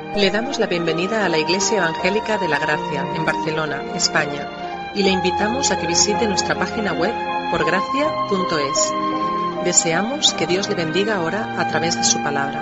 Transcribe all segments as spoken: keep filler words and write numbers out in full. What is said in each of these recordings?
Le damos la bienvenida a la Iglesia Evangélica de la Gracia, en Barcelona, España, y le invitamos a que visite nuestra página web por gracia punto es. Deseamos que Dios le bendiga ahora a través de su palabra.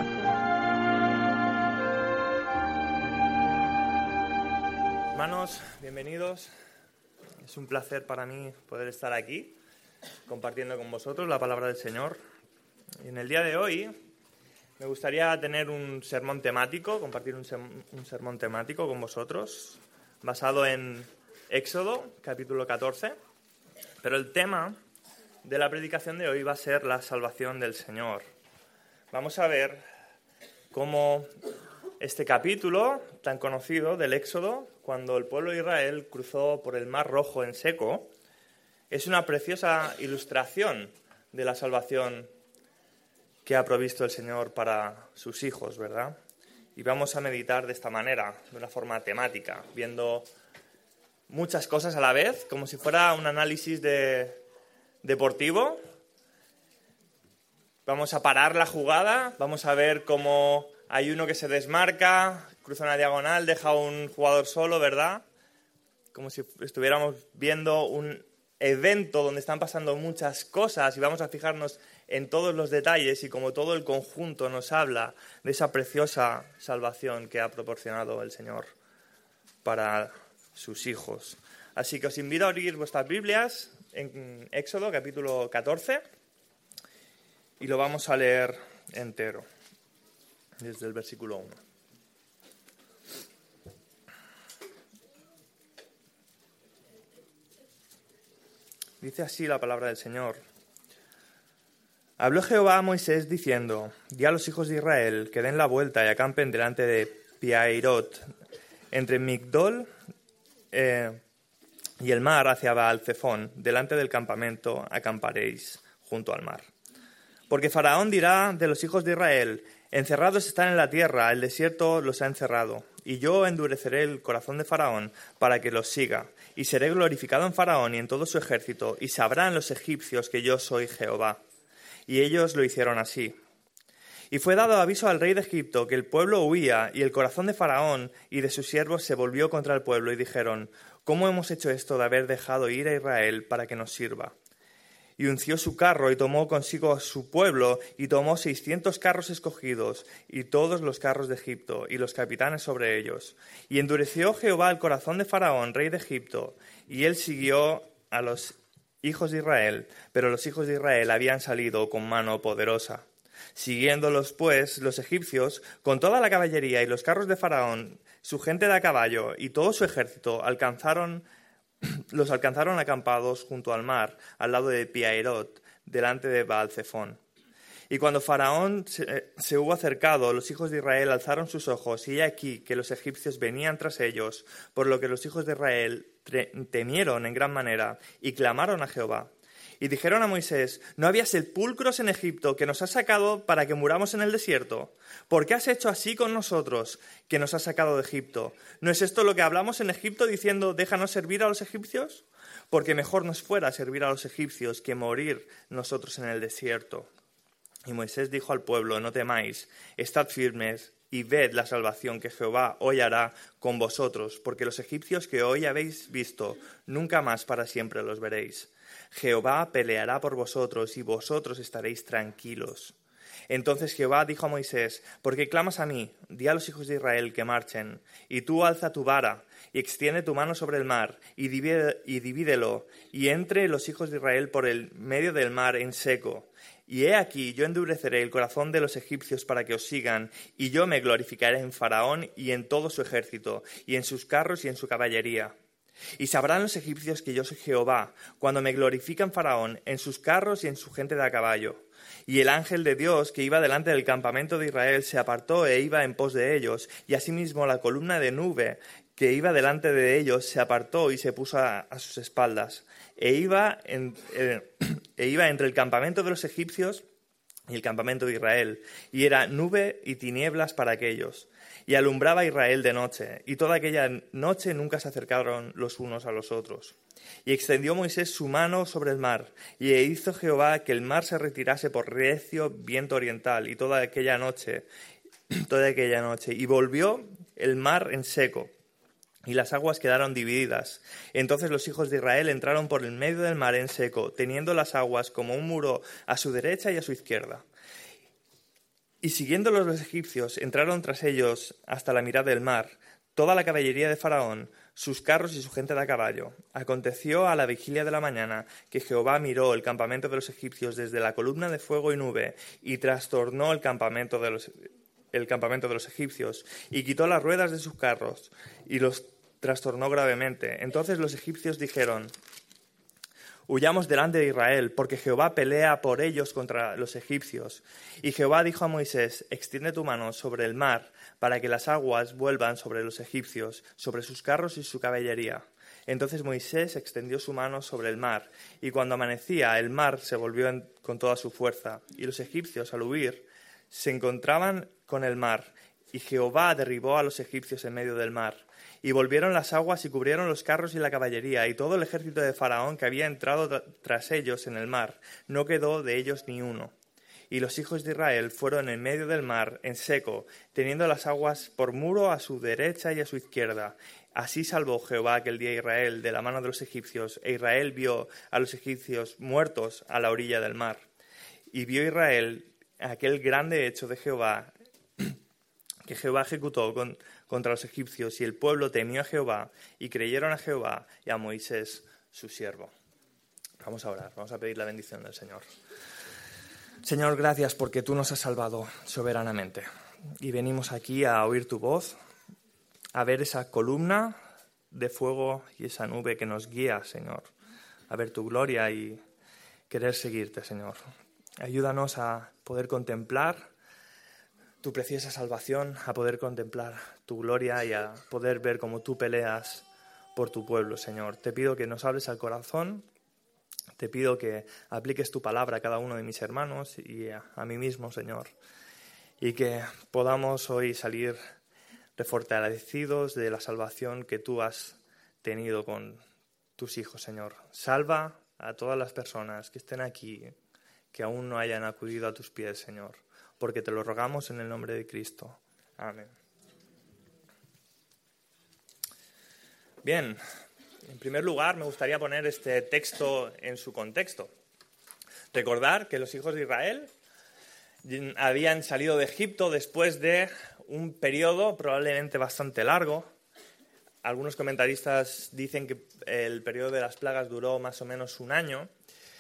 Hermanos, bienvenidos. Es un placer para mí poder estar aquí compartiendo con vosotros la palabra del Señor. Y en el día de hoy me gustaría tener un sermón temático, compartir un, sem- un sermón temático con vosotros, basado en Éxodo, capítulo catorce. Pero el tema de la predicación de hoy va a ser la salvación del Señor. Vamos a ver cómo este capítulo tan conocido del Éxodo, cuando el pueblo de Israel cruzó por el Mar Rojo en seco, es una preciosa ilustración de la salvación que ha provisto el Señor para sus hijos, ¿verdad? Y vamos a meditar de esta manera, de una forma temática, viendo muchas cosas a la vez, como si fuera un análisis de, deportivo. Vamos a parar la jugada, vamos a ver cómo hay uno que se desmarca, cruza una diagonal, deja a un jugador solo, ¿verdad? Como si estuviéramos viendo un evento donde están pasando muchas cosas y vamos a fijarnos en todos los detalles y como todo el conjunto nos habla de esa preciosa salvación que ha proporcionado el Señor para sus hijos. Así que os invito a abrir vuestras Biblias en Éxodo capítulo catorce y lo vamos a leer entero, desde el versículo uno. Dice así la palabra del Señor. Habló Jehová a Moisés diciendo: Di a los hijos de Israel que den la vuelta y acampen delante de Pi-hahirot, entre Migdol eh, y el mar hacia Baal-Zephón, delante del campamento acamparéis junto al mar. Porque Faraón dirá de los hijos de Israel: encerrados están en la tierra, el desierto los ha encerrado. Y yo endureceré el corazón de Faraón para que los siga. Y seré glorificado en Faraón y en todo su ejército, y sabrán los egipcios que yo soy Jehová. Y ellos lo hicieron así. Y fue dado aviso al rey de Egipto que el pueblo huía, y el corazón de Faraón y de sus siervos se volvió contra el pueblo, y dijeron: ¿Cómo hemos hecho esto de haber dejado ir a Israel para que nos sirva? Y unció su carro y tomó consigo a su pueblo y tomó seiscientos carros escogidos y todos los carros de Egipto y los capitanes sobre ellos. Y endureció Jehová el corazón de Faraón, rey de Egipto, y él siguió a los hijos de Israel, pero los hijos de Israel habían salido con mano poderosa. Siguiéndolos pues los egipcios, con toda la caballería y los carros de Faraón, su gente de a caballo y todo su ejército, alcanzaron los alcanzaron acampados junto al mar, al lado de Pi-hahirot, delante de Baal-Zephón. Y cuando Faraón se, se hubo acercado, los hijos de Israel alzaron sus ojos, y he aquí que los egipcios venían tras ellos, por lo que los hijos de Israel temieron en gran manera, y clamaron a Jehová. Y dijeron a Moisés: ¿No había sepulcros en Egipto que nos has sacado para que muramos en el desierto? ¿Por qué has hecho así con nosotros, que nos has sacado de Egipto? ¿No es esto lo que hablamos en Egipto diciendo: déjanos servir a los egipcios? Porque mejor nos fuera servir a los egipcios que morir nosotros en el desierto. Y Moisés dijo al pueblo: no temáis, estad firmes y ved la salvación que Jehová hoy hará con vosotros, porque los egipcios que hoy habéis visto, nunca más para siempre los veréis. Jehová peleará por vosotros y vosotros estaréis tranquilos. Entonces Jehová dijo a Moisés: ¿por qué clamas a mí? Di a los hijos de Israel que marchen. Y tú alza tu vara y extiende tu mano sobre el mar y, divide, y divídelo, y entre los hijos de Israel por el medio del mar en seco. Y he aquí, yo endureceré el corazón de los egipcios para que os sigan, y yo me glorificaré en Faraón y en todo su ejército, y en sus carros y en su caballería. Y sabrán los egipcios que yo soy Jehová, cuando me glorifican Faraón en sus carros y en su gente de a caballo. Y el ángel de Dios que iba delante del campamento de Israel se apartó e iba en pos de ellos, y asimismo la columna de nube que iba delante de ellos se apartó y se puso a, a sus espaldas. E iba, en, eh, e iba entre el campamento de los egipcios y el campamento de Israel, y era nube y tinieblas para aquellos. Y alumbraba a Israel de noche, y toda aquella noche nunca se acercaron los unos a los otros. Y extendió Moisés su mano sobre el mar, y hizo Jehová que el mar se retirase por recio viento oriental, y toda aquella noche toda aquella noche, y volvió el mar en seco, y las aguas quedaron divididas. Entonces los hijos de Israel entraron por el medio del mar en seco, teniendo las aguas como un muro a su derecha y a su izquierda. Y siguiéndolos los egipcios, entraron tras ellos hasta la mitad del mar, toda la caballería de Faraón, sus carros y su gente de a caballo. Aconteció a la vigilia de la mañana que Jehová miró el campamento de los egipcios desde la columna de fuego y nube y trastornó el campamento de los, el campamento de los egipcios y quitó las ruedas de sus carros y los trastornó gravemente. Entonces los egipcios dijeron: huyamos delante de Israel, porque Jehová pelea por ellos contra los egipcios. Y Jehová dijo a Moisés: extiende tu mano sobre el mar, para que las aguas vuelvan sobre los egipcios, sobre sus carros y su caballería. Entonces Moisés extendió su mano sobre el mar, y cuando amanecía el mar se volvió en, con toda su fuerza, y los egipcios al huir se encontraban con el mar, y Jehová derribó a los egipcios en medio del mar. Y volvieron las aguas y cubrieron los carros y la caballería, y todo el ejército de Faraón que había entrado tra- tras ellos en el mar. No quedó de ellos ni uno. Y los hijos de Israel fueron en medio del mar, en seco, teniendo las aguas por muro a su derecha y a su izquierda. Así salvó Jehová aquel día a Israel de la mano de los egipcios, e Israel vio a los egipcios muertos a la orilla del mar. Y vio Israel aquel grande hecho de Jehová, que Jehová ejecutó con, contra los egipcios, y el pueblo temió a Jehová, y creyeron a Jehová y a Moisés, su siervo. Vamos a orar, vamos a pedir la bendición del Señor. Señor, gracias porque tú nos has salvado soberanamente. Y venimos aquí a oír tu voz, a ver esa columna de fuego y esa nube que nos guía, Señor. A ver tu gloria y querer seguirte, Señor. Ayúdanos a poder contemplar tu preciosa salvación, a poder contemplar tu gloria y a poder ver cómo tú peleas por tu pueblo, Señor. Te pido que nos hables al corazón. Te pido que apliques tu palabra a cada uno de mis hermanos y a, a mí mismo, Señor, y que podamos hoy salir refortalecidos de la salvación que tú has tenido con tus hijos, Señor. Salva a todas las personas que estén aquí, que aún no hayan acudido a tus pies, Señor, porque te lo rogamos en el nombre de Cristo. Amén. Bien. En primer lugar, me gustaría poner este texto en su contexto. Recordar que los hijos de Israel habían salido de Egipto después de un periodo probablemente bastante largo. Algunos comentaristas dicen que el periodo de las plagas duró más o menos un año.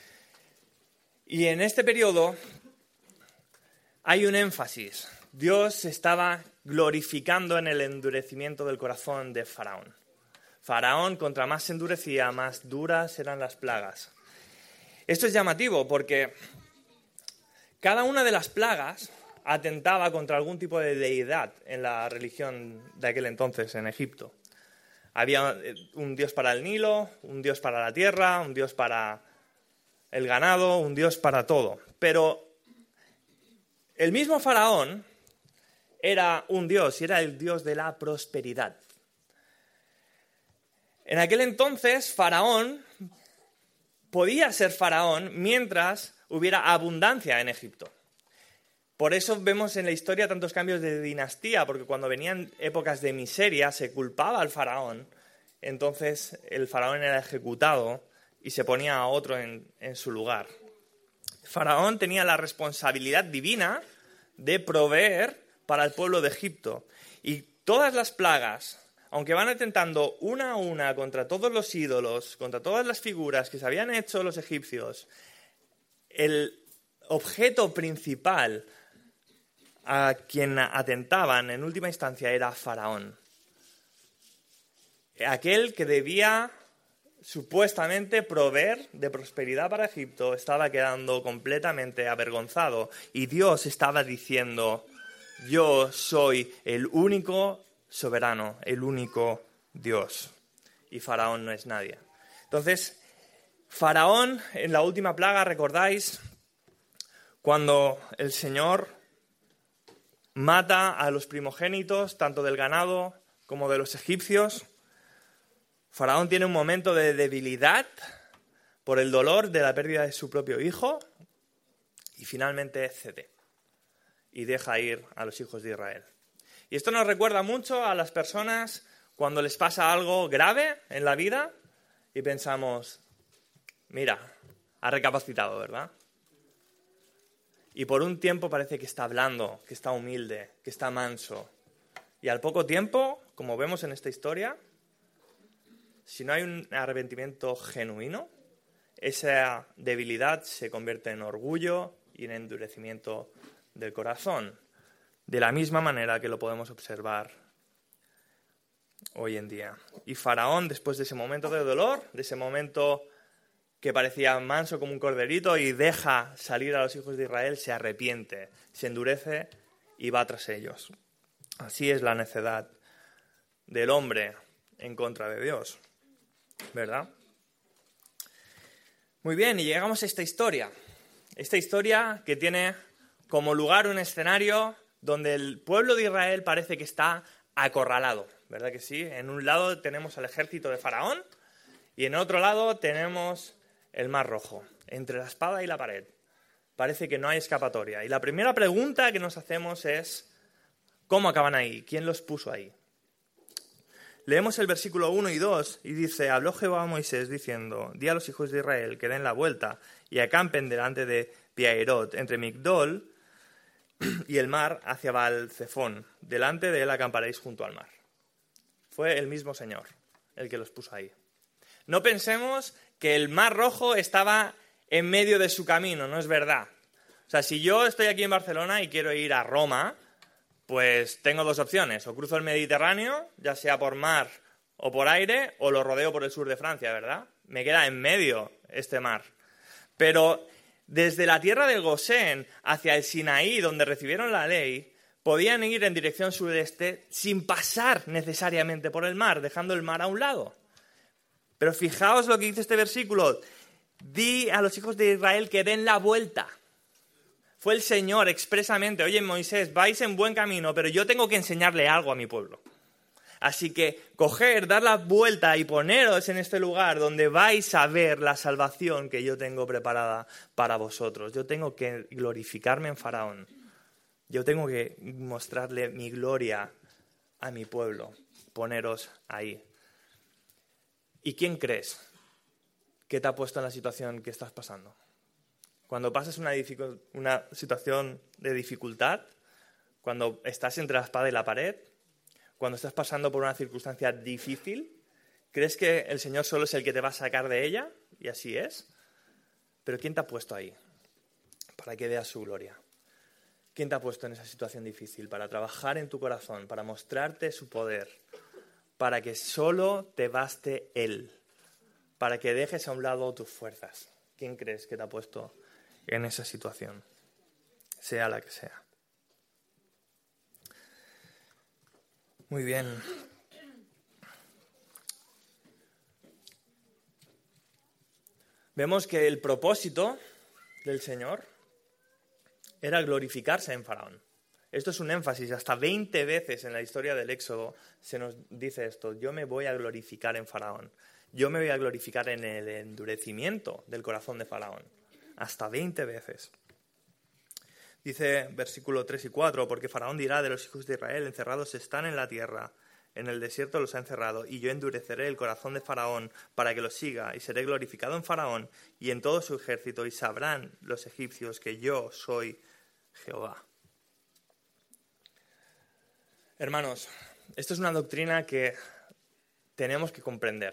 Y en este periodo hay un énfasis. Dios se estaba glorificando en el endurecimiento del corazón de Faraón. Faraón, contra más se endurecía, más duras eran las plagas. Esto es llamativo porque cada una de las plagas atentaba contra algún tipo de deidad en la religión de aquel entonces en Egipto. Había un dios para el Nilo, un dios para la tierra, un dios para el ganado, un dios para todo. Pero el mismo Faraón era un dios y era el dios de la prosperidad. En aquel entonces, Faraón podía ser Faraón mientras hubiera abundancia en Egipto. Por eso vemos en la historia tantos cambios de dinastía, porque cuando venían épocas de miseria se culpaba al Faraón, entonces el Faraón era ejecutado y se ponía a otro en, en su lugar. Faraón tenía la responsabilidad divina de proveer para el pueblo de Egipto, y todas las plagas, aunque van atentando una a una contra todos los ídolos, contra todas las figuras que se habían hecho los egipcios, el objeto principal a quien atentaban en última instancia era Faraón. Aquel que debía supuestamente proveer de prosperidad para Egipto estaba quedando completamente avergonzado y Dios estaba diciendo: yo soy el único soberano, el único Dios, y Faraón no es nadie. Entonces, Faraón, en la última plaga, ¿recordáis? Cuando el Señor mata a los primogénitos, tanto del ganado como de los egipcios, Faraón tiene un momento de debilidad por el dolor de la pérdida de su propio hijo y finalmente cede. y deja ir a los hijos de Israel. Y esto nos recuerda mucho a las personas cuando les pasa algo grave en la vida y pensamos, mira, ha recapacitado, ¿verdad? Y por un tiempo parece que está hablando, que está humilde, que está manso. Y al poco tiempo, como vemos en esta historia, si no hay un arrepentimiento genuino, esa debilidad se convierte en orgullo y en endurecimiento del corazón, de la misma manera que lo podemos observar hoy en día. Y Faraón, después de ese momento de dolor, de ese momento que parecía manso como un corderito y deja salir a los hijos de Israel, se arrepiente, se endurece y va tras ellos. Así es la necedad del hombre en contra de Dios, ¿verdad? Muy bien, y llegamos a esta historia. Esta historia que tiene como lugar un escenario donde el pueblo de Israel parece que está acorralado, ¿verdad que sí? En un lado tenemos al ejército de Faraón y en otro lado tenemos el Mar Rojo, entre la espada y la pared. Parece que no hay escapatoria. Y la primera pregunta que nos hacemos es, ¿cómo acaban ahí? ¿Quién los puso ahí? Leemos el versículo uno y dos y dice, habló Jehová a Moisés diciendo, di a los hijos de Israel que den la vuelta y acampen delante de Pi-hahirot, entre Migdol y el mar hacia Baal-Zephón. Delante de él acamparéis junto al mar. Fue el mismo Señor el que los puso ahí. No pensemos que el Mar Rojo estaba en medio de su camino, no es verdad. O sea, si yo estoy aquí en Barcelona y quiero ir a Roma, pues tengo dos opciones. O cruzo el Mediterráneo, ya sea por mar o por aire, o lo rodeo por el sur de Francia, ¿verdad? Me queda en medio este mar. Pero desde la tierra del Gosén hacia el Sinaí, donde recibieron la ley, podían ir en dirección sureste sin pasar necesariamente por el mar, dejando el mar a un lado. Pero fijaos lo que dice este versículo. Di a los hijos de Israel que den la vuelta. Fue el Señor expresamente, oye Moisés, vais en buen camino, pero yo tengo que enseñarle algo a mi pueblo. Así que coger, dar la vuelta y poneros en este lugar donde vais a ver la salvación que yo tengo preparada para vosotros. Yo tengo que glorificarme en Faraón. Yo tengo que mostrarle mi gloria a mi pueblo. Poneros ahí. ¿Y quién crees que te ha puesto en la situación que estás pasando? Cuando pasas una, dificu- una situación de dificultad, cuando estás entre la espada y la pared, cuando estás pasando por una circunstancia difícil, ¿crees que el Señor solo es el que te va a sacar de ella? Y así es. Pero ¿quién te ha puesto ahí? Para que veas su gloria. ¿Quién te ha puesto en esa situación difícil? Para trabajar en tu corazón, para mostrarte su poder, para que solo te baste Él, para que dejes a un lado tus fuerzas. ¿Quién crees que te ha puesto en esa situación? Sea la que sea. Muy bien. Vemos que el propósito del Señor era glorificarse en Faraón. Esto es un énfasis, hasta veinte veces en la historia del Éxodo se nos dice esto, yo me voy a glorificar en Faraón, yo me voy a glorificar en el endurecimiento del corazón de Faraón, hasta veinte veces. Dice versículo tres y cuatro, porque Faraón dirá de los hijos de Israel, encerrados están en la tierra, en el desierto los ha encerrado, y yo endureceré el corazón de Faraón para que lo siga, y seré glorificado en Faraón y en todo su ejército, y sabrán los egipcios que yo soy Jehová. Hermanos, esto es una doctrina que tenemos que comprender.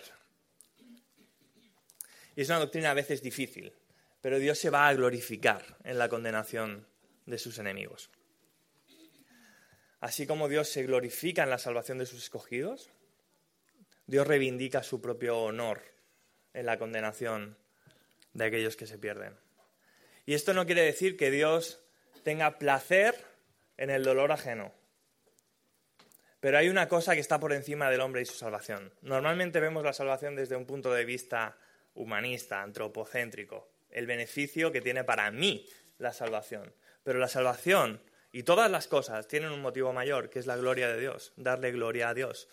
Y es una doctrina a veces difícil, pero Dios se va a glorificar en la condenación de sus enemigos. Así como Dios se glorifica en la salvación de sus escogidos, Dios reivindica su propio honor en la condenación de aquellos que se pierden. Y esto no quiere decir que Dios tenga placer en el dolor ajeno. Pero hay una cosa que está por encima del hombre y su salvación. Normalmente vemos la salvación desde un punto de vista humanista, antropocéntrico. El beneficio que tiene para mí la salvación. Pero la salvación y todas las cosas tienen un motivo mayor, que es la gloria de Dios, darle gloria a Dios.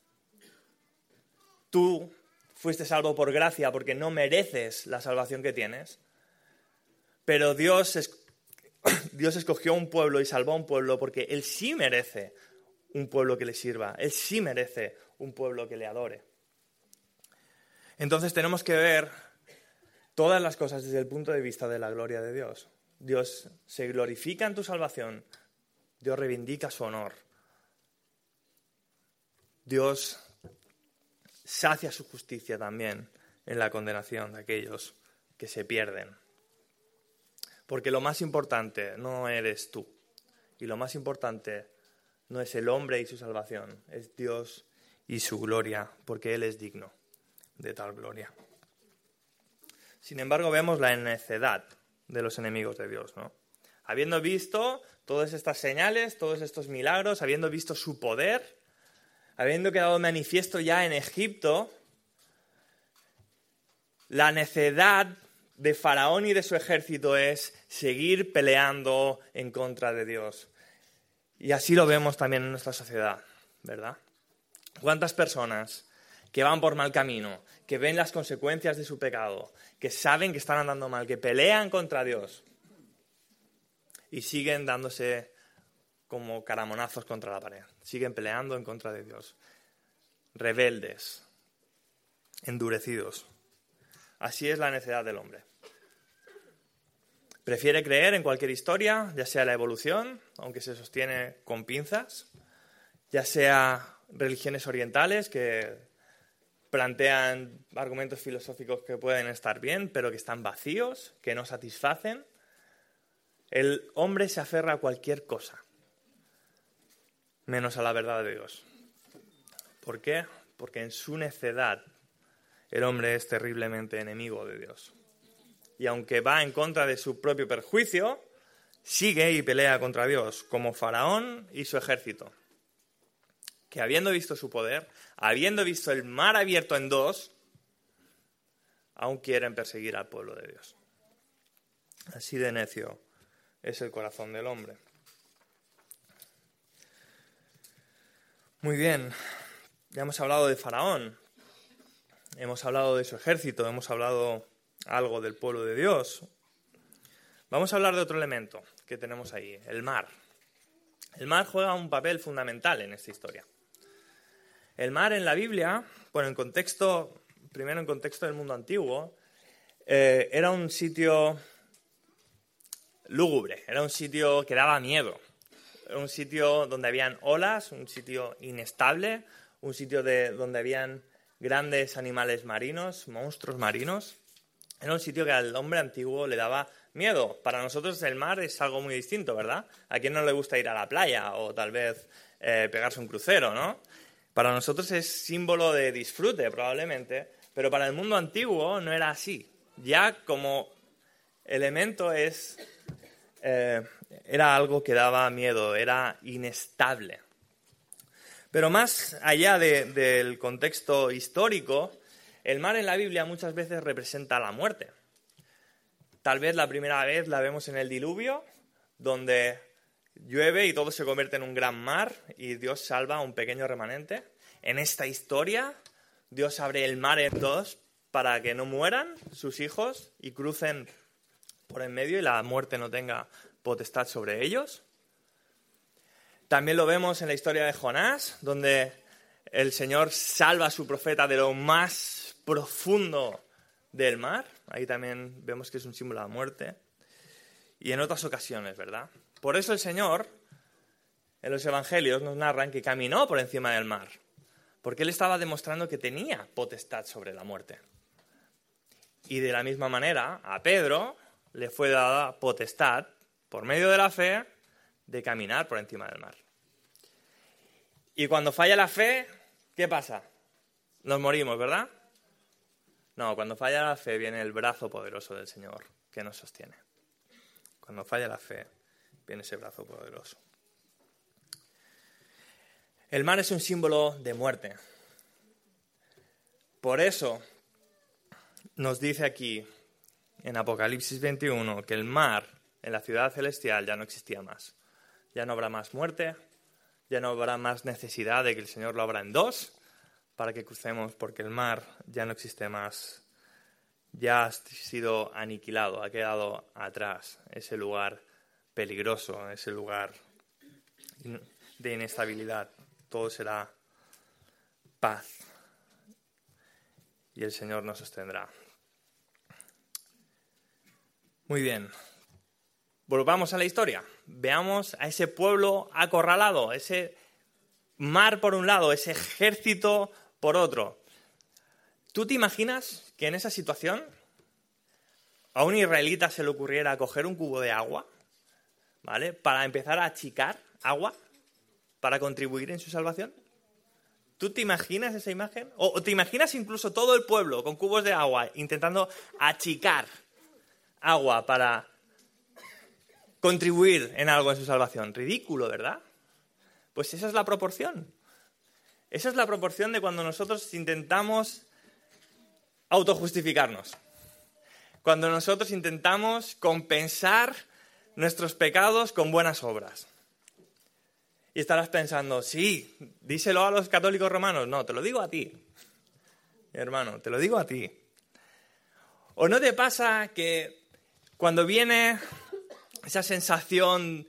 Tú fuiste salvo por gracia porque no mereces la salvación que tienes, pero Dios es, Dios escogió un pueblo y salvó a un pueblo porque Él sí merece un pueblo que le sirva. Él sí merece un pueblo que le adore. Entonces tenemos que ver todas las cosas desde el punto de vista de la gloria de Dios. Dios se glorifica en tu salvación. Dios reivindica su honor. Dios sacia su justicia también en la condenación de aquellos que se pierden. Porque lo más importante no eres tú. Y lo más importante no es el hombre y su salvación. Es Dios y su gloria, porque Él es digno de tal gloria. Sin embargo, vemos la necedad de los enemigos de Dios, ¿no? Habiendo visto todas estas señales, todos estos milagros, habiendo visto su poder, habiendo quedado manifiesto ya en Egipto, la necedad de Faraón y de su ejército es seguir peleando en contra de Dios. Y así lo vemos también en nuestra sociedad, ¿verdad? ¿Cuántas personas que van por mal camino, que ven las consecuencias de su pecado, que saben que están andando mal, que pelean contra Dios y siguen dándose como caramonazos contra la pared, siguen peleando en contra de Dios, rebeldes, endurecidos? Así es la necedad del hombre. Prefiere creer en cualquier historia, ya sea la evolución, aunque se sostiene con pinzas, ya sea religiones orientales que plantean argumentos filosóficos que pueden estar bien, pero que están vacíos, que no satisfacen. El hombre se aferra a cualquier cosa, menos a la verdad de Dios. ¿Por qué? Porque en su necedad el hombre es terriblemente enemigo de Dios. Y aunque va en contra de su propio perjuicio, sigue y pelea contra Dios, como Faraón y su ejército, que habiendo visto su poder, habiendo visto el mar abierto en dos, aún quieren perseguir al pueblo de Dios. Así de necio es el corazón del hombre. Muy bien, ya hemos hablado de Faraón, hemos hablado de su ejército, hemos hablado algo del pueblo de Dios. Vamos a hablar de otro elemento que tenemos ahí, el mar. El mar juega un papel fundamental en esta historia. El mar en la Biblia, bueno, en contexto, primero en contexto del mundo antiguo, eh, era un sitio lúgubre, era un sitio que daba miedo, era un sitio donde habían olas, un sitio inestable, un sitio de, donde habían grandes animales marinos, monstruos marinos. Era un sitio que al hombre antiguo le daba miedo. Para nosotros el mar es algo muy distinto, ¿verdad? ¿A quién no le gusta ir a la playa o tal vez eh, pegarse un crucero, ¿no? Para nosotros es símbolo de disfrute probablemente, pero para el mundo antiguo no era así. Ya como elemento es, eh, era algo que daba miedo, era inestable. Pero más allá de, del contexto histórico, el mar en la Biblia muchas veces representa la muerte. Tal vez la primera vez la vemos en el diluvio, donde llueve y todo se convierte en un gran mar y Dios salva a un pequeño remanente. En esta historia, Dios abre el mar en dos para que no mueran sus hijos y crucen por en medio y la muerte no tenga potestad sobre ellos. También lo vemos en la historia de Jonás, donde el Señor salva a su profeta de lo más profundo del mar. Ahí también vemos que es un símbolo de la muerte. Y en otras ocasiones, ¿verdad? Por eso el Señor, en los evangelios, nos narran que caminó por encima del mar, porque Él estaba demostrando que tenía potestad sobre la muerte. Y de la misma manera, a Pedro le fue dada potestad, por medio de la fe, de caminar por encima del mar. Y cuando falla la fe, ¿qué pasa? Nos morimos, ¿verdad? No, cuando falla la fe viene el brazo poderoso del Señor que nos sostiene. Cuando falla la fe, viene ese brazo poderoso. El mar es un símbolo de muerte. Por eso nos dice aquí, en Apocalipsis veintiuno, que el mar en la ciudad celestial ya no existía más. Ya no habrá más muerte, ya no habrá más necesidad de que el Señor lo abra en dos para que crucemos, porque el mar ya no existe más. Ya ha sido aniquilado, ha quedado atrás ese lugar peligroso ese lugar de inestabilidad. Todo será paz y el Señor nos sostendrá. Muy bien, volvamos a la historia. Veamos a ese pueblo acorralado, ese mar por un lado, ese ejército por otro. ¿Tú te imaginas que en esa situación a un israelita se le ocurriera coger un cubo de agua, ¿vale?, para empezar a achicar agua para contribuir en su salvación? ¿Tú te imaginas esa imagen? ¿O, o te imaginas incluso todo el pueblo con cubos de agua intentando achicar agua para contribuir en algo en su salvación? Ridículo, ¿verdad? Pues esa es la proporción. Esa es la proporción de cuando nosotros intentamos autojustificarnos. Cuando nosotros intentamos compensar nuestros pecados con buenas obras. Y estarás pensando, sí, díselo a los católicos romanos. No, te lo digo a ti, mi hermano, te lo digo a ti. ¿O no te pasa que cuando viene esa sensación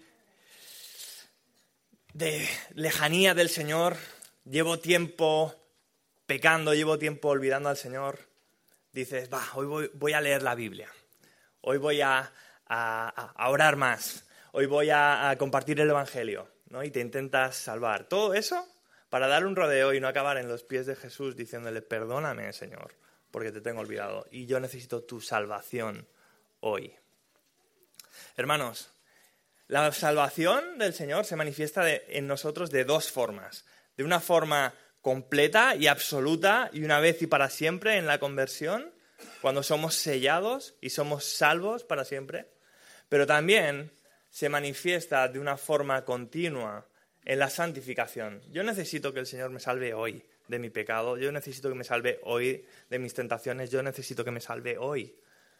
de lejanía del Señor, llevo tiempo pecando, llevo tiempo olvidando al Señor, dices, va, hoy voy, voy a leer la Biblia, hoy voy a, a, a orar más, hoy voy a, a compartir el Evangelio, ¿no? Y te intentas salvar. Todo eso para dar un rodeo y no acabar en los pies de Jesús diciéndole, perdóname, Señor, porque te tengo olvidado y yo necesito tu salvación hoy. Hermanos, la salvación del Señor se manifiesta de, en nosotros de dos formas. De una forma completa y absoluta y una vez y para siempre en la conversión, cuando somos sellados y somos salvos para siempre. Pero también se manifiesta de una forma continua en la santificación. Yo necesito que el Señor me salve hoy de mi pecado. Yo necesito que me salve hoy de mis tentaciones. Yo necesito que me salve hoy.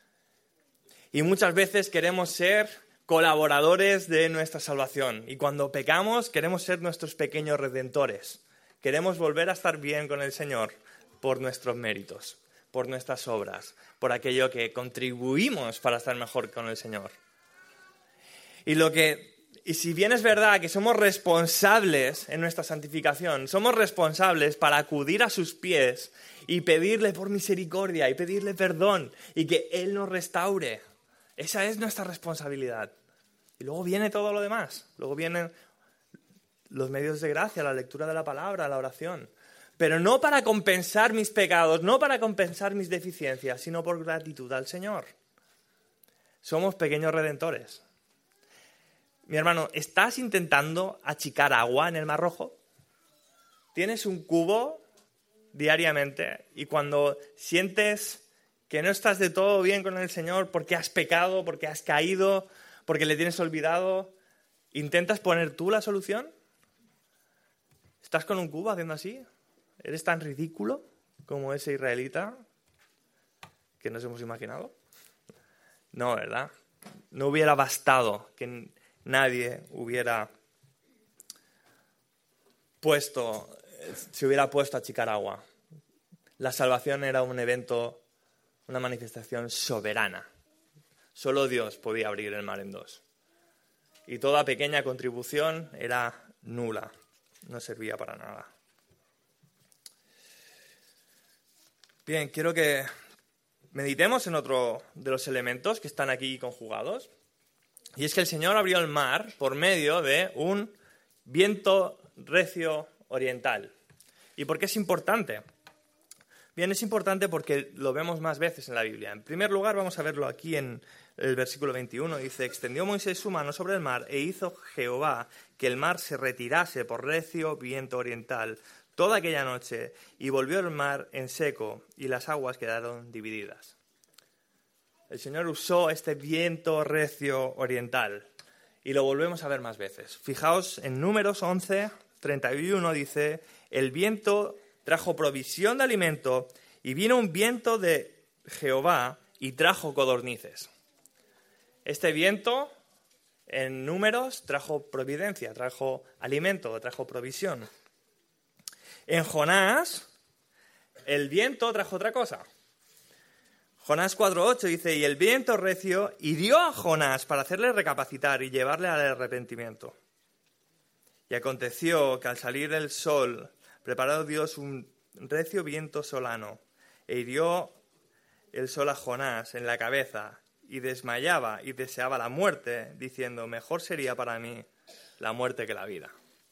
Y muchas veces queremos ser colaboradores de nuestra salvación. Y cuando pecamos, queremos ser nuestros pequeños redentores. Queremos volver a estar bien con el Señor por nuestros méritos, por nuestras obras, por aquello que contribuimos para estar mejor con el Señor. Y, lo que, y si bien es verdad que somos responsables en nuestra santificación, somos responsables para acudir a sus pies y pedirle por misericordia y pedirle perdón y que Él nos restaure. Esa es nuestra responsabilidad. Y luego viene todo lo demás. Luego vienen los medios de gracia, la lectura de la palabra, la oración. Pero no para compensar mis pecados, no para compensar mis deficiencias, sino por gratitud al Señor. Somos pequeños redentores. Mi hermano, ¿estás intentando achicar agua en el Mar Rojo? ¿Tienes un cubo diariamente y cuando sientes que no estás de todo bien con el Señor porque has pecado, porque has caído, porque le tienes olvidado, intentas poner tú la solución? ¿Estás con un cubo haciendo así? ¿Eres tan ridículo como ese israelita que nos hemos imaginado? No, ¿verdad? No hubiera bastado que nadie hubiera puesto, se hubiera puesto a achicar agua. La salvación era un evento, una manifestación soberana. Solo Dios podía abrir el mar en dos. Y toda pequeña contribución era nula, no servía para nada. Bien, quiero que meditemos en otro de los elementos que están aquí conjugados. Y es que el Señor abrió el mar por medio de un viento recio oriental. ¿Y por qué es importante? Bien, es importante porque lo vemos más veces en la Biblia. En primer lugar, vamos a verlo aquí en el versículo veintiuno. Dice, extendió Moisés su mano sobre el mar e hizo Jehová que el mar se retirase por recio viento oriental toda aquella noche, y volvió el mar en seco y las aguas quedaron divididas. El Señor usó este viento recio oriental y lo volvemos a ver más veces. Fijaos en Números once, treinta y uno dice, el viento trajo provisión de alimento y vino un viento de Jehová y trajo codornices. Este viento en Números trajo providencia, trajo alimento, trajo provisión. En Jonás, el viento trajo otra cosa. Jonás cuatro ocho dice, y el viento recio hirió a Jonás para hacerle recapacitar y llevarle al arrepentimiento. Y aconteció que al salir el sol, preparó Dios un recio viento solano, e hirió el sol a Jonás en la cabeza, y desmayaba y deseaba la muerte, diciendo, mejor sería para mí la muerte que la vida.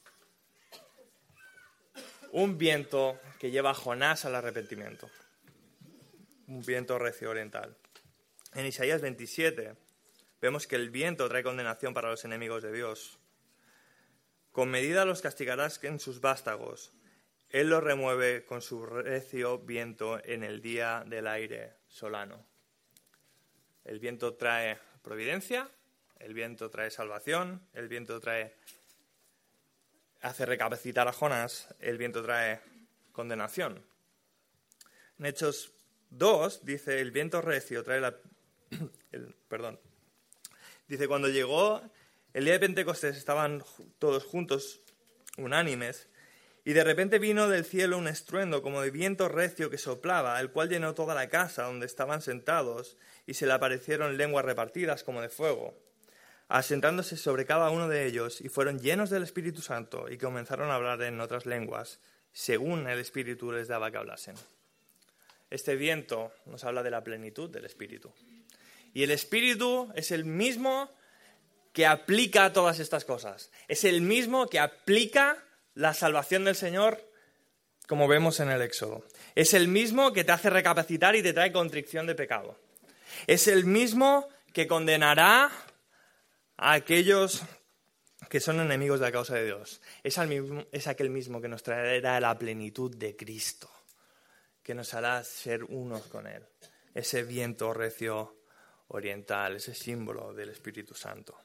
Un viento que lleva a Jonás al arrepentimiento. Un viento recio oriental. En Isaías veintisiete vemos que el viento trae condenación para los enemigos de Dios. Con medida los castigarás en sus vástagos. Él los remueve con su recio viento en el día del aire solano. El viento trae providencia, el viento trae salvación, el viento trae hace recapacitar a Jonás, el viento trae condenación. En Hechos dos dice, el viento recio trae la... el, perdón. Dice, cuando llegó el día de Pentecostés estaban todos juntos, unánimes, y de repente vino del cielo un estruendo como de viento recio que soplaba, el cual llenó toda la casa donde estaban sentados, y se le aparecieron lenguas repartidas como de fuego, asentándose sobre cada uno de ellos, y fueron llenos del Espíritu Santo, y comenzaron a hablar en otras lenguas, según el Espíritu les daba que hablasen. Este viento nos habla de la plenitud del Espíritu. Y el Espíritu es el mismo que aplica todas estas cosas. Es el mismo que aplica la salvación del Señor, como vemos en el Éxodo. Es el mismo que te hace recapacitar y te trae contrición de pecado. Es el mismo que condenará a aquellos que son enemigos de la causa de Dios. Es, al mismo, es aquel mismo que nos traerá la plenitud de Cristo, que nos hará ser unos con Él. Ese viento recio oriental, ese símbolo del Espíritu Santo.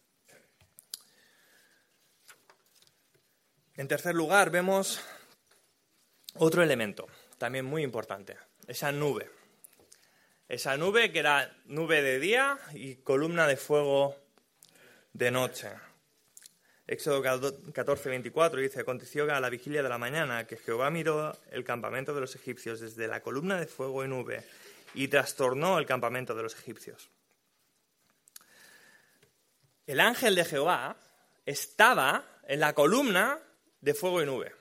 En tercer lugar, vemos otro elemento, también muy importante, esa nube. Esa nube que era nube de día y columna de fuego de noche. Éxodo catorce veinticuatro dice, aconteció que a la vigilia de la mañana que Jehová miró el campamento de los egipcios desde la columna de fuego y nube y trastornó el campamento de los egipcios. El ángel de Jehová estaba en la columna de fuego y nube.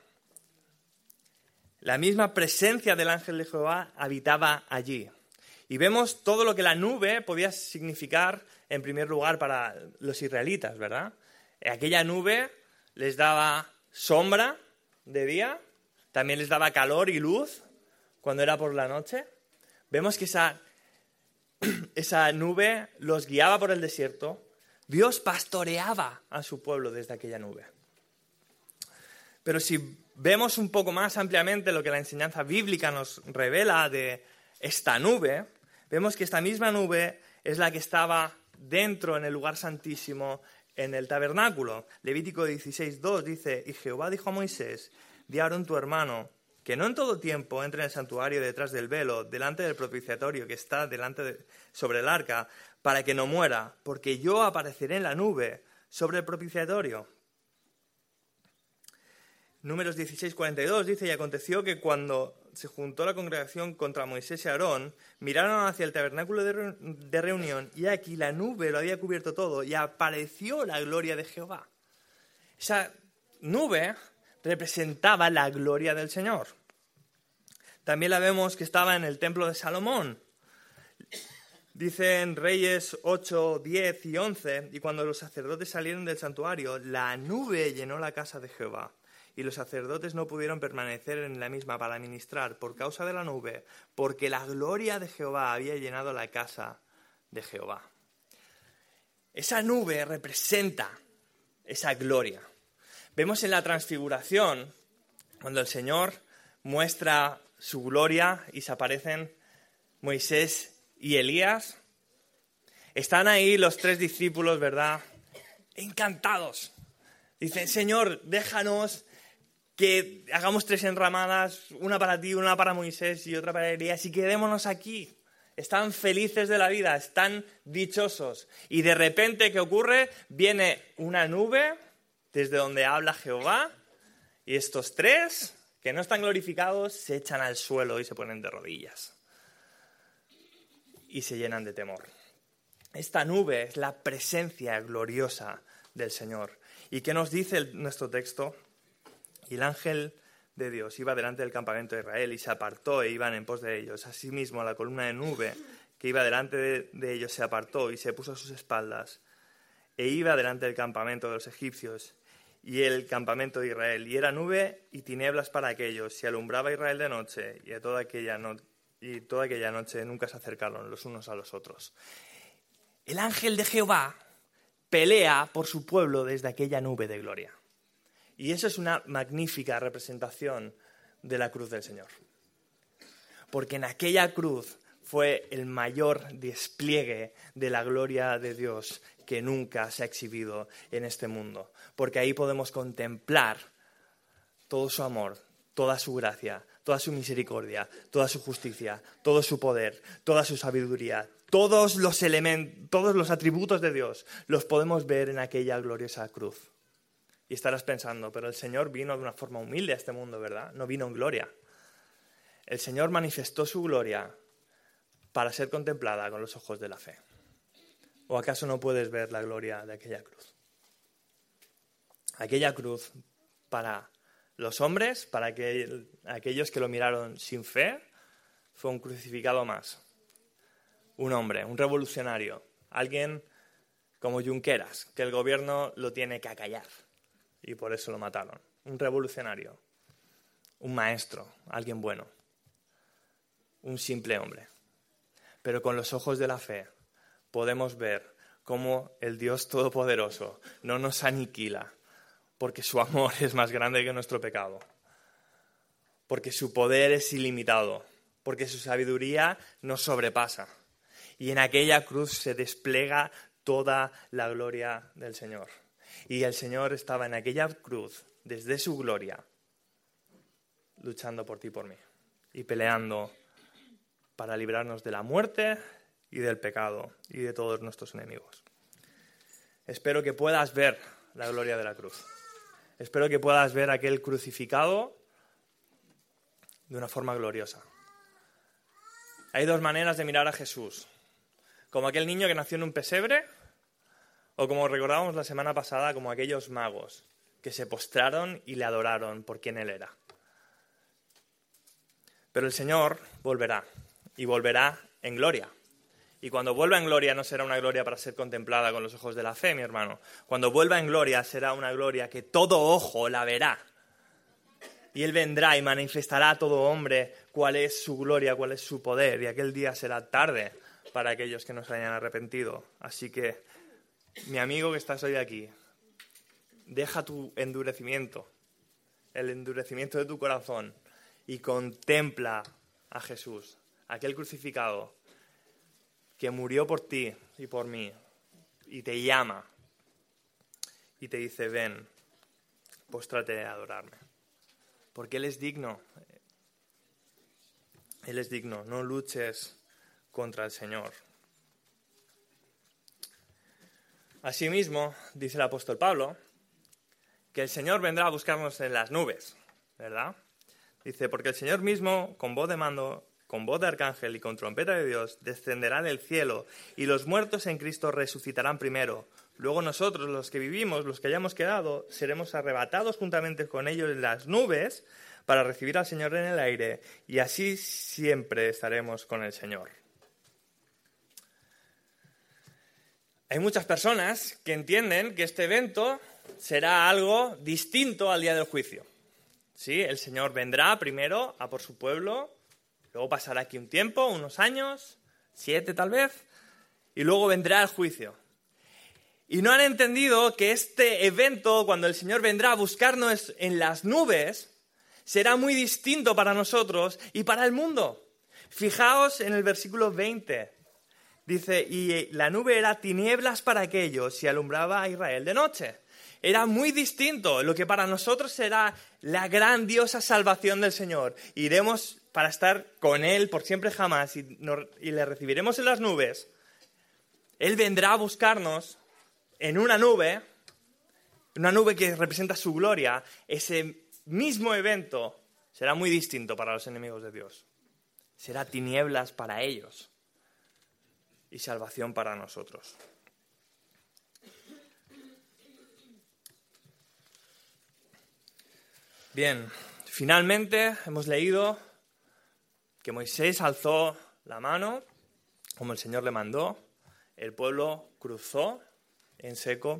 La misma presencia del ángel de Jehová habitaba allí. Y vemos todo lo que la nube podía significar en primer lugar para los israelitas, ¿verdad? Aquella nube les daba sombra de día, también les daba calor y luz cuando era por la noche. Vemos que esa, esa nube los guiaba por el desierto. Dios pastoreaba a su pueblo desde aquella nube. Pero si vemos un poco más ampliamente lo que la enseñanza bíblica nos revela de esta nube, vemos que esta misma nube es la que estaba dentro en el lugar santísimo en el tabernáculo. Levítico dieciséis dos dice, y Jehová dijo a Moisés, di a Aarón tu hermano, que no en todo tiempo entre en el santuario detrás del velo, delante del propiciatorio que está delante de, sobre el arca, para que no muera, porque yo apareceré en la nube sobre el propiciatorio. Números dieciséis cuarenta y dos dice, y aconteció que cuando se juntó la congregación contra Moisés y Aarón, miraron hacia el tabernáculo de, re- de reunión, y aquí la nube lo había cubierto todo, y apareció la gloria de Jehová. Esa nube representaba la gloria del Señor. También la vemos que estaba en el templo de Salomón. Dice en Reyes ocho, diez y once, y cuando los sacerdotes salieron del santuario, la nube llenó la casa de Jehová. Y los sacerdotes no pudieron permanecer en la misma para ministrar por causa de la nube, porque la gloria de Jehová había llenado la casa de Jehová. Esa nube representa esa gloria. Vemos en la transfiguración, cuando el Señor muestra su gloria y se aparecen Moisés y Elías, están ahí los tres discípulos, ¿verdad? Encantados. Dicen, Señor, déjanos que hagamos tres enramadas, una para ti, una para Moisés y otra para Elías, y quedémonos aquí. Están felices de la vida, están dichosos. Y de repente, ¿qué ocurre? Viene una nube desde donde habla Jehová, y estos tres, que no están glorificados, se echan al suelo y se ponen de rodillas. y se llenan de temor. Esta nube es la presencia gloriosa del Señor. ¿Y qué nos dice el, nuestro texto? Y el ángel de Dios iba delante del campamento de Israel y se apartó e iban en pos de ellos. Asimismo, la columna de nube que iba delante de, de ellos se apartó y se puso a sus espaldas e iba delante del campamento de los egipcios y el campamento de Israel. Y era nube y tinieblas para aquellos. Se alumbraba Israel de noche y, a toda aquella no, y toda aquella noche nunca se acercaron los unos a los otros. El ángel de Jehová pelea por su pueblo desde aquella nube de gloria. Y eso es una magnífica representación de la cruz del Señor. Porque en aquella cruz fue el mayor despliegue de la gloria de Dios que nunca se ha exhibido en este mundo. Porque ahí podemos contemplar todo su amor, toda su gracia, toda su misericordia, toda su justicia, todo su poder, toda su sabiduría, todos los elementos, todos los atributos de Dios los podemos ver en aquella gloriosa cruz. Y estarás pensando, pero el Señor vino de una forma humilde a este mundo, ¿verdad? No vino en gloria. El Señor manifestó su gloria para ser contemplada con los ojos de la fe. ¿O acaso no puedes ver la gloria de aquella cruz? Aquella cruz para los hombres, para aquel, aquellos que lo miraron sin fe, fue un crucificado más. Un hombre, un revolucionario, alguien como Junqueras, que el gobierno lo tiene que acallar. Y por eso lo mataron. Un revolucionario, un maestro, alguien bueno, un simple hombre. Pero con los ojos de la fe podemos ver cómo el Dios Todopoderoso no nos aniquila, porque su amor es más grande que nuestro pecado, porque su poder es ilimitado, porque su sabiduría nos sobrepasa. Y en aquella cruz se despliega toda la gloria del Señor. Y el Señor estaba en aquella cruz, desde su gloria, luchando por ti y por mí. Y peleando para librarnos de la muerte y del pecado y de todos nuestros enemigos. Espero que puedas ver la gloria de la cruz. Espero que puedas ver aquel crucificado de una forma gloriosa. Hay dos maneras de mirar a Jesús. Como aquel niño que nació en un pesebre, o como recordábamos la semana pasada, como aquellos magos que se postraron y le adoraron por quien Él era. Pero el Señor volverá, y volverá en gloria. Y cuando vuelva en gloria no será una gloria para ser contemplada con los ojos de la fe, mi hermano. Cuando vuelva en gloria será una gloria que todo ojo la verá. Y Él vendrá y manifestará a todo hombre cuál es su gloria, cuál es su poder. Y aquel día será tarde para aquellos que no se hayan arrepentido. Así que, mi amigo que estás hoy aquí, deja tu endurecimiento, el endurecimiento de tu corazón, y contempla a Jesús, aquel crucificado que murió por ti y por mí, y te llama, y te dice, ven, póstrate a adorarme. Porque Él es digno. Él es digno. No luches contra el Señor. Asimismo, dice el apóstol Pablo, que el Señor vendrá a buscarnos en las nubes, ¿verdad? Dice, porque el Señor mismo, con voz de mando, con voz de arcángel y con trompeta de Dios, descenderá del cielo, y los muertos en Cristo resucitarán primero. Luego nosotros, los que vivimos, los que hayamos quedado, seremos arrebatados juntamente con ellos en las nubes para recibir al Señor en el aire, y así siempre estaremos con el Señor. Hay muchas personas que entienden que este evento será algo distinto al día del juicio. Sí, el Señor vendrá primero a por su pueblo, luego pasará aquí un tiempo, unos años, siete tal vez, y luego vendrá el juicio. Y no han entendido que este evento, cuando el Señor vendrá a buscarnos en las nubes, será muy distinto para nosotros y para el mundo. Fijaos en el versículo veinte. Dice, y la nube era tinieblas para aquellos y alumbraba a Israel de noche. Era muy distinto. Lo que para nosotros será la grandiosa salvación del Señor. Iremos para estar con Él por siempre jamás y, nos, y le recibiremos en las nubes. Él vendrá a buscarnos en una nube, una nube que representa su gloria. Ese mismo evento será muy distinto para los enemigos de Dios. Será tinieblas para ellos. y salvación para nosotros. Bien, finalmente hemos leído que Moisés alzó la mano, como el Señor le mandó, el pueblo cruzó en seco,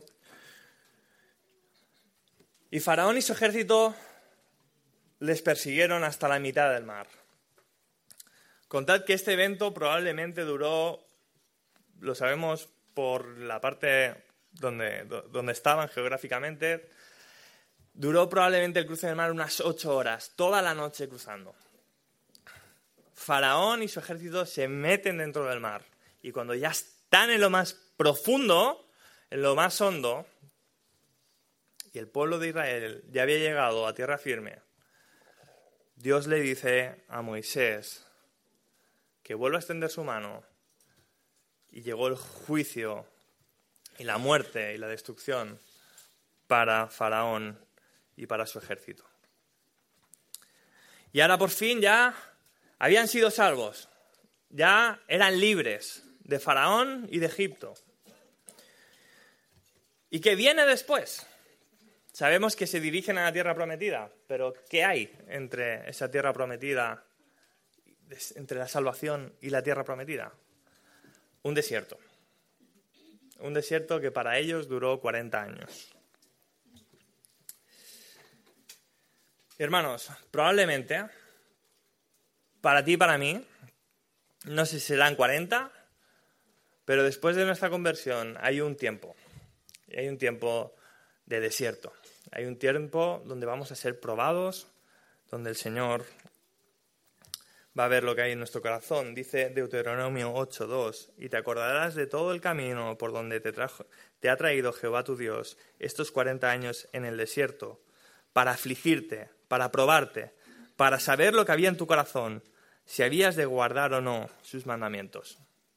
y Faraón y su ejército les persiguieron hasta la mitad del mar. Contad que este evento probablemente duró, lo sabemos por la parte donde, donde estaban geográficamente, duró probablemente el cruce del mar unas ocho horas, toda la noche cruzando. Faraón y su ejército se meten dentro del mar y cuando ya están en lo más profundo, en lo más hondo, y el pueblo de Israel ya había llegado a tierra firme, Dios le dice a Moisés que vuelva a extender su mano y llegó el juicio y la muerte y la destrucción para Faraón y para su ejército. Y ahora por fin ya habían sido salvos, ya eran libres de Faraón y de Egipto. ¿Y qué viene después? Sabemos que se dirigen a la tierra prometida, pero ¿qué hay entre esa tierra prometida, entre la salvación y la tierra prometida? Un desierto. Un desierto que para ellos duró cuarenta años. Hermanos, probablemente, para ti y para mí, no sé si serán cuarenta, pero después de nuestra conversión hay un tiempo. Hay un tiempo de desierto. Hay un tiempo donde vamos a ser probados, donde el Señor va a ver lo que hay en nuestro corazón. Dice Deuteronomio ocho dos, y te acordarás de todo el camino por donde te, trajo, te ha traído Jehová tu Dios estos cuarenta años en el desierto, para afligirte, para probarte, para saber lo que había en tu corazón, si habías de guardar o no sus mandamientos.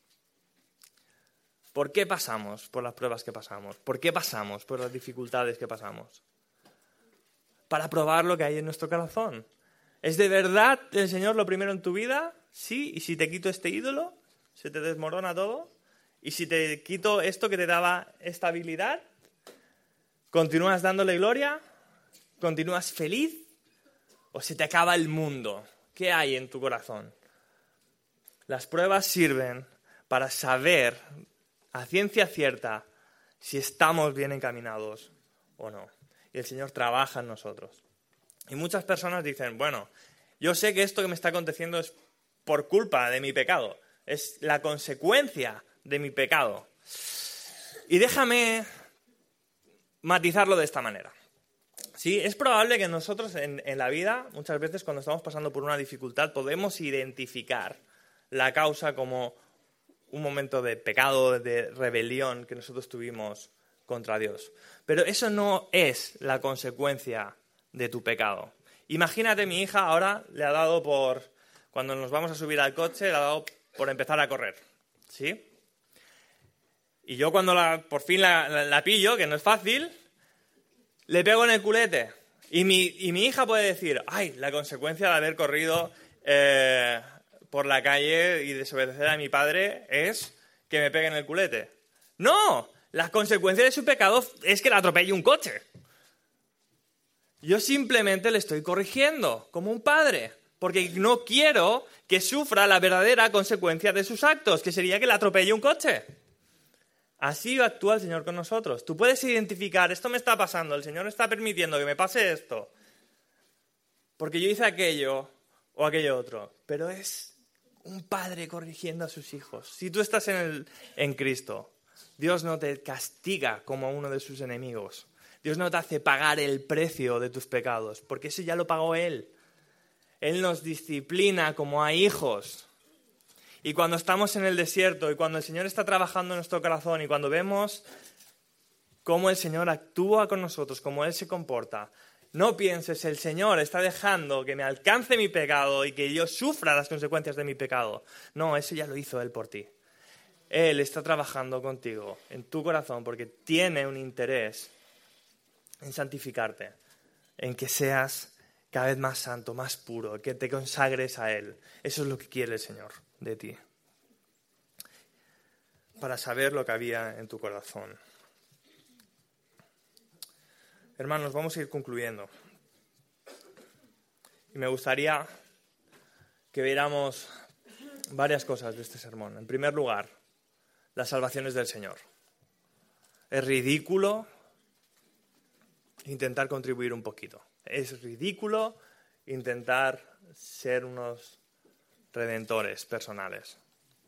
¿Por qué pasamos por las pruebas que pasamos? ¿Por qué pasamos por las dificultades que pasamos? Para probar lo que hay en nuestro corazón. ¿Es de verdad el Señor lo primero en tu vida? Sí. ¿Y si te quito este ídolo, se te desmorona todo? ¿Y si te quito esto que te daba estabilidad, continúas dándole gloria? ¿Continúas feliz? ¿O se te acaba el mundo? ¿Qué hay en tu corazón? Las pruebas sirven para saber a ciencia cierta si estamos bien encaminados o no. Y el Señor trabaja en nosotros. Y muchas personas dicen, bueno, yo sé que esto que me está aconteciendo es por culpa de mi pecado. Es la consecuencia de mi pecado. Y déjame matizarlo de esta manera. Sí, es probable que nosotros en, en la vida, muchas veces cuando estamos pasando por una dificultad, podemos identificar la causa como un momento de pecado, de rebelión que nosotros tuvimos contra Dios. Pero eso no es la consecuencia de tu pecado. Imagínate, mi hija ahora le ha dado por, cuando nos vamos a subir al coche, le ha dado por empezar a correr, ¿sí? Y yo cuando la, por fin la, la, la pillo, que no es fácil, le pego en el culete. Y mi, y mi hija puede decir, ay, la consecuencia de haber corrido eh, por la calle y desobedecer a mi padre es que me pegue en el culete. ¡No! La consecuencia de su pecado es que le atropelle un coche. Yo simplemente le estoy corrigiendo como un padre, porque no quiero que sufra la verdadera consecuencia de sus actos, que sería que le atropelle un coche. Así actúa el Señor con nosotros. Tú puedes identificar, esto me está pasando, el Señor está permitiendo que me pase esto, porque yo hice aquello o aquello otro, pero es un padre corrigiendo a sus hijos. Si tú estás en, el, en Cristo, Dios no te castiga como a uno de sus enemigos. Dios no te hace pagar el precio de tus pecados, porque eso ya lo pagó Él. Él nos disciplina como a hijos. Y cuando estamos en el desierto y cuando el Señor está trabajando en nuestro corazón y cuando vemos cómo el Señor actúa con nosotros, cómo Él se comporta, no pienses, el Señor está dejando que me alcance mi pecado y que yo sufra las consecuencias de mi pecado. No, eso ya lo hizo Él por ti. Él está trabajando contigo, en tu corazón, porque tiene un interés en santificarte, en que seas cada vez más santo, más puro, que te consagres a Él. Eso es lo que quiere el Señor de ti. para saber lo que había en tu corazón. Hermanos, vamos a ir concluyendo. Y me gustaría que viéramos varias cosas de este sermón. En primer lugar, las salvaciones del Señor. Es ridículo intentar contribuir un poquito. Es ridículo intentar ser unos redentores personales.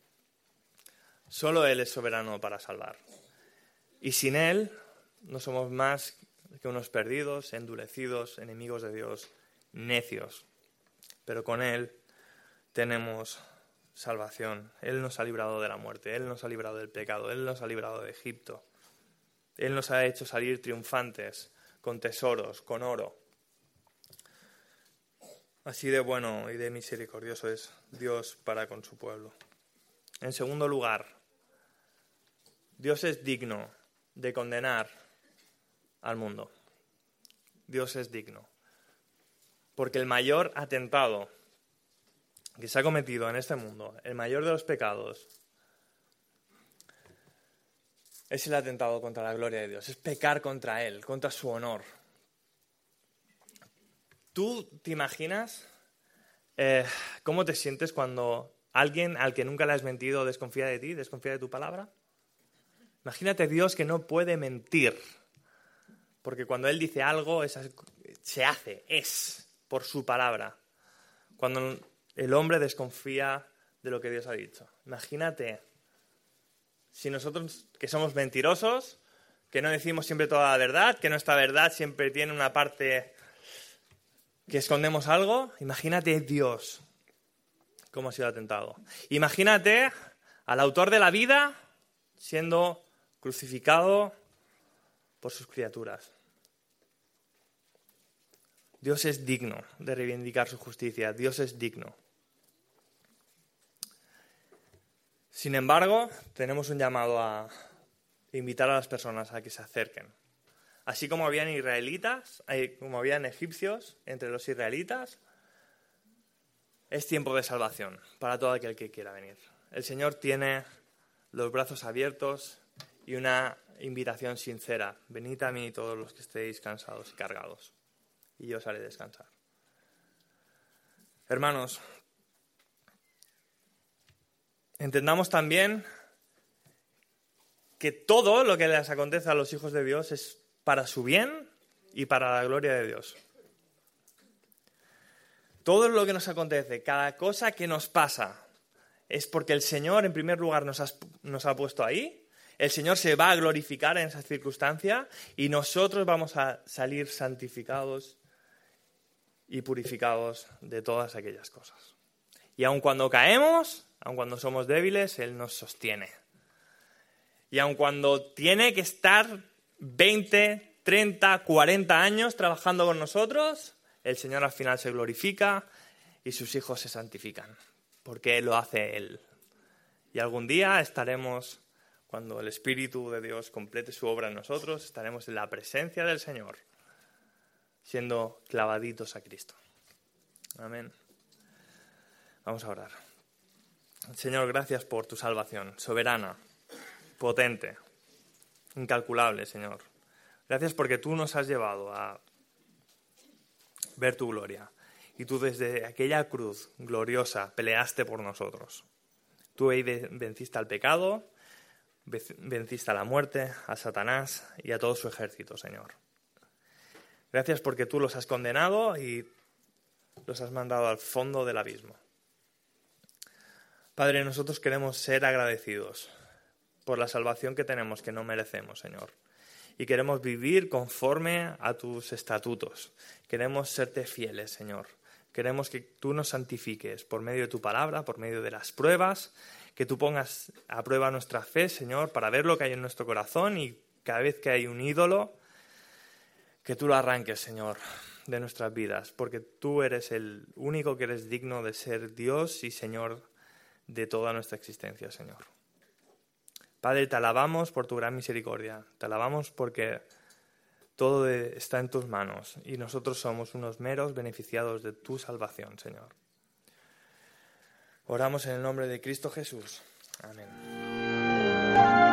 Solo Él es soberano para salvar. Y sin Él no somos más que unos perdidos, endurecidos, enemigos de Dios, necios. Pero con Él tenemos salvación. Él nos ha librado de la muerte, Él nos ha librado del pecado, Él nos ha librado de Egipto. Él nos ha hecho salir triunfantes, con tesoros, con oro. Así de bueno y de misericordioso es Dios para con su pueblo. En segundo lugar, Dios es digno de condenar al mundo. Dios es digno. Porque el mayor atentado que se ha cometido en este mundo, el mayor de los pecados, es el atentado contra la gloria de Dios, es pecar contra Él, contra su honor. ¿Tú te imaginas eh, cómo te sientes cuando alguien al que nunca le has mentido desconfía de ti, desconfía de tu palabra? Imagínate Dios que no puede mentir, porque cuando Él dice algo, es, se hace, es por su palabra. Cuando el hombre desconfía de lo que Dios ha dicho. Imagínate si nosotros, que somos mentirosos, que no decimos siempre toda la verdad, que nuestra verdad siempre tiene una parte que escondemos algo, imagínate Dios cómo ha sido atentado. Imagínate al autor de la vida siendo crucificado por sus criaturas. Dios es digno de reivindicar su justicia. Dios es digno. Sin embargo, tenemos un llamado a invitar a las personas a que se acerquen. Así como habían israelitas, como habían egipcios entre los israelitas, es tiempo de salvación para todo aquel que quiera venir. El Señor tiene los brazos abiertos y una invitación sincera. Venid a mí todos los que estéis cansados y cargados, y yo os haré descansar. Hermanos, entendamos también que todo lo que les acontece a los hijos de Dios es para su bien y para la gloria de Dios. Todo lo que nos acontece, cada cosa que nos pasa, es porque el Señor en primer lugar nos ha, nos ha puesto ahí. El Señor se va a glorificar en esa circunstancia y nosotros vamos a salir santificados y purificados de todas aquellas cosas. Y aun cuando caemos, aun cuando somos débiles, Él nos sostiene. Y aun cuando tiene que estar veinte, treinta, cuarenta años trabajando con nosotros, el Señor al final se glorifica y sus hijos se santifican, porque lo hace Él. Y algún día estaremos, cuando el Espíritu de Dios complete su obra en nosotros, estaremos en la presencia del Señor, siendo clavaditos a Cristo. Amén. Vamos a orar. Señor, gracias por tu salvación, soberana, potente, incalculable, Señor. Gracias porque tú nos has llevado a ver tu gloria. Y tú desde aquella cruz gloriosa peleaste por nosotros. Tú ahí venciste al pecado, venciste a la muerte, a Satanás y a todo su ejército, Señor. Gracias porque tú los has condenado y los has mandado al fondo del abismo. Padre, nosotros queremos ser agradecidos por la salvación que tenemos, que no merecemos, Señor. Y queremos vivir conforme a tus estatutos. Queremos serte fieles, Señor. Queremos que tú nos santifiques por medio de tu palabra, por medio de las pruebas, que tú pongas a prueba nuestra fe, Señor, para ver lo que hay en nuestro corazón y cada vez que hay un ídolo, que tú lo arranques, Señor, de nuestras vidas, porque tú eres el único que eres digno de ser Dios y Señor de toda nuestra existencia, Señor. Padre, te alabamos por tu gran misericordia, te alabamos porque todo está en tus manos y nosotros somos unos meros beneficiados de tu salvación, Señor. Oramos en el nombre de Cristo Jesús. Amén. Amén.